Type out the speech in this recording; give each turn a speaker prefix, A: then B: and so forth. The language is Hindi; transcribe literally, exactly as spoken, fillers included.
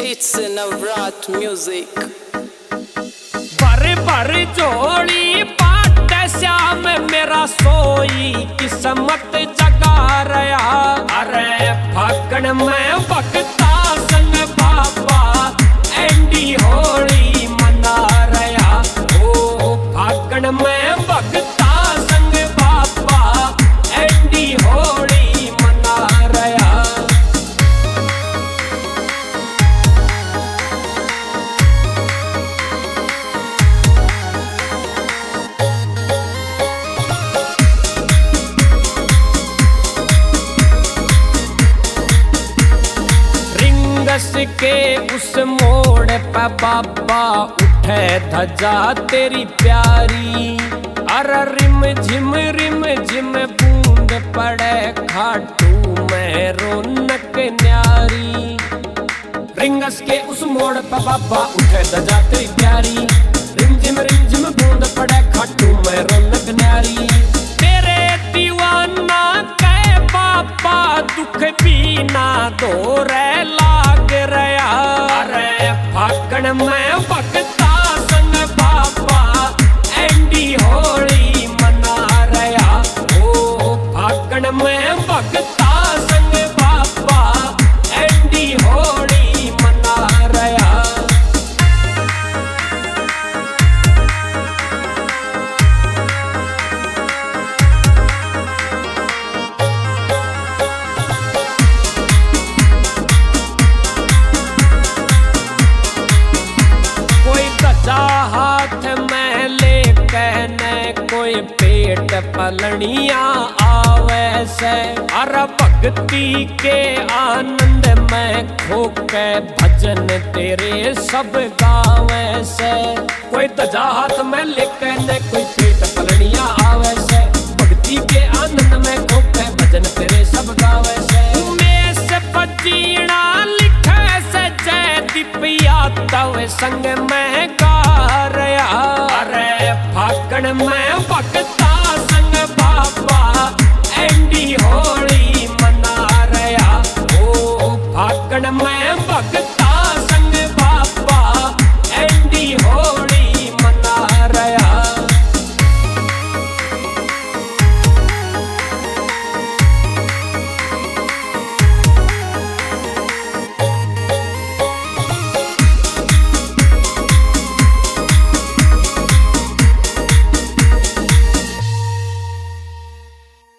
A: It's Navrat music.
B: भर भर झोली पाट श्याम मेरा सोई किस्मत जगा रहा। अरे फागण में भक्ता संग बाबा एंडी होली मना रहा। ओ फागण में भक्ता संग बाबा एंडी होली मना रहा। रिंगस के उस मोड़ पे बाबा उठे धजा तेरी प्यारी। अरे रिम झिम रिम झिम बूंद पड़े खाटू में रौनक न्यारी। रिंगस के उस मोड़ पे बाबा उठे धजा तेरी प्यारी। रिम झिम रिम झिम बूंद पड़े खाटू में रौनक न्यारी। तेरे दीवाना के बाबा दुख भी ना दो रे लाग रहा। अरे फागण में भक्ता संग बाबा एंडी होली मना रहा। ओ फागण में भक्ता संग बाबा एंडी होली मना रहा। हाथ में लेके न कोई पेट पलनिया आवे से। अरे भक्ति के आनंद में खो के भजन तेरे सब गावे से। कोई तजा हाथ में लेके न कोई पेट पलनिया आवे से। भक्ति के आनंद में खो के भजन तेरे सब गावे से। उमेश बजीना लिखे से जय दीपिया तव संग में गा रहा। अरे फागण में भक्त